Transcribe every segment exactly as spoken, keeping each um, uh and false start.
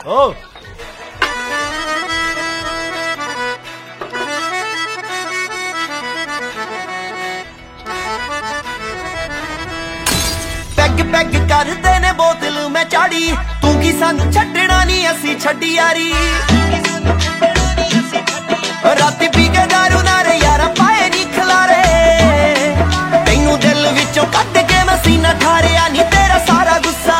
ਓ peg peg ਕਰਦੇ ਨੇ ਬੋਤਲ ਮੈਂ ਚਾੜੀ ਤੂੰ ਕੀ ਸਾਨੂੰ ਛੱਡਣਾ ਨਹੀਂ ਅਸੀਂ ਛੱਡੀ ਯਾਰੀ ਰਾਤੀ ਪੀ ਕੇ ਦਾਰੂ ਨਾਰੇ ਯਾਰਾ ਪਾਏ ਨੀ ਖਲਾਰੇ ਤੈਨੂੰ ਦਿਲ ਵਿੱਚੋਂ ਕੱਢ ਕੇ ਮੈਂ ਸੀਨਾ ਠਾਰਿਆ ਨੀ ਤੇਰਾ ਸਾਰਾ ਗੁੱਸਾ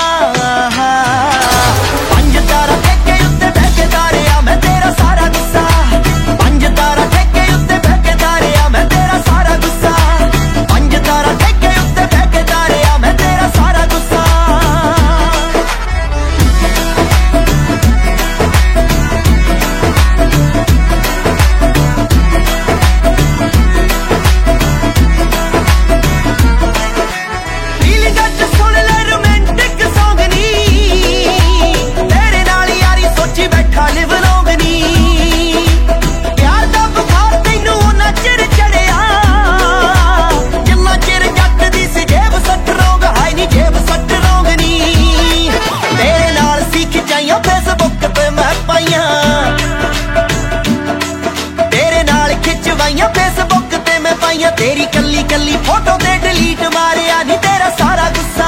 ਪੰਜ ਤਾਰਾ ਠੇਕੇ ਉੱਤੇ ਬਹਿ ਕੇ ਤਾਰਿਆ ਮੈਂ ਤੇਰਾ ਸਾਰਾ ਗੁੱਸਾ ਪੰਜ ਤਾਰਾ ਠੇਕੇ ਉੱਤੇ ਬਹਿ ਕੇ ਤਾਰਿਆ ਮੈਂ ਤੇਰਾ ਸਾਰਾ ਗੁੱਸਾ ਪੰਜ ਤਾਰਾ ਠੇਕੇ ਉੱਤੇ ਬਹਿ ਕੇ ਤਾਰਿਆ ਮੈਂ ਤੇਰਾ ਸਾਰਾ ਗੁੱਸਾ फेसबुक ते मैं पाइया तेरी कली कली फोटो ते डिलीट मारिया नी तेरा सारा गुस्सा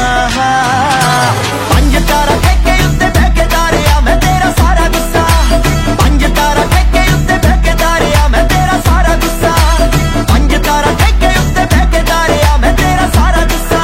पंज तारा ठेके उत्ते बह के तारिया मैं तेरा सारा गुस्सा पंज तारा ठेके उत्ते बह के तारिया मैं तेरा सारा गुस्सा पंज तारा ठेके उत्ते बह के तारिया मैं तेरा सारा गुस्सा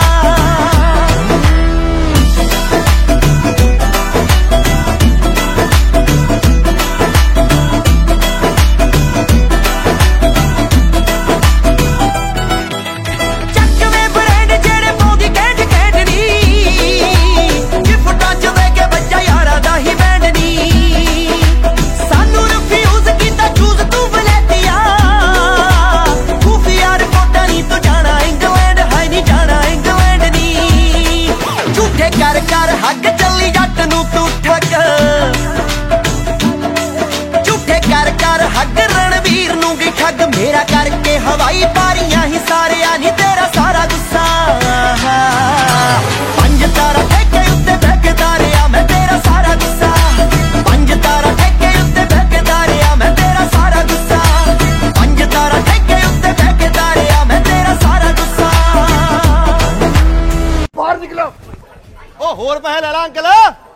कर कर हग चली जट नू तू ठग झूठे कर कर हग रणवीर नू भी ठग मेरा करके हवाई पारियां ही सारिया नी तेरा सारा गुस्सा पंज तारा ठेके उत्ते बह के तारिया मैं तेरा सारा गुस्सा पंज तारा ठेके उत्ते बह के तारिया मैं तेरा सारा गुस्सा पंज तारा ठेके उत्ते बह के तारिया मैं तेरा सारा गुस्सा बाहर निकलो ओ होर पैसे ले ला अंकल।